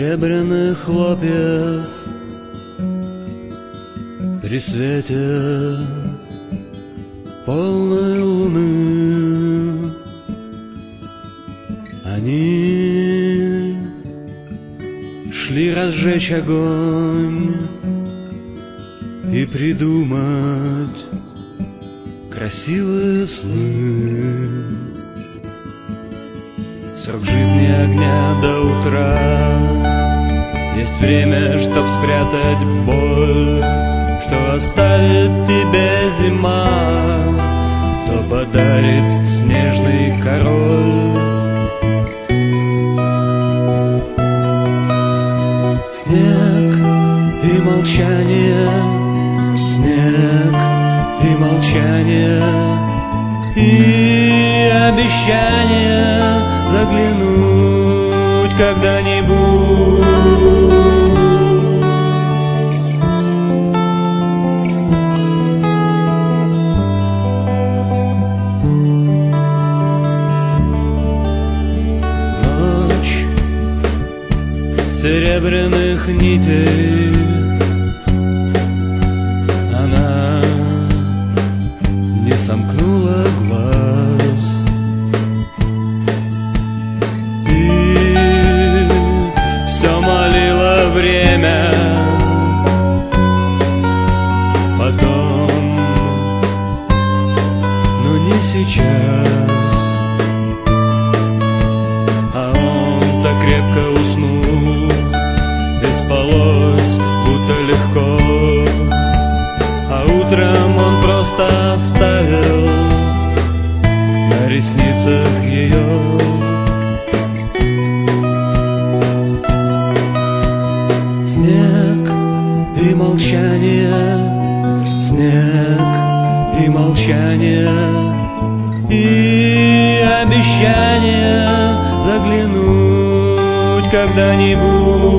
серебряных хлопьев при свете полной луны. Они шли разжечь огонь и придумать красивые сны. Срок жизни огня до утра, есть время, чтоб спрятать боль, что оставит тебе зима, то подарит снежный король. Снег и молчание, снег и молчание, и обещание заглянуть когда-нибудь. Ночь серебряных нитей, она не сомкнула глаз, и все молило время. Потом, но не сейчас, а он так крепко уснул, и спалось будто легко, а утром он просто оставил на ресницах ее. Снег и молчание, снег и молчание, и обещание заглянуть когда-нибудь.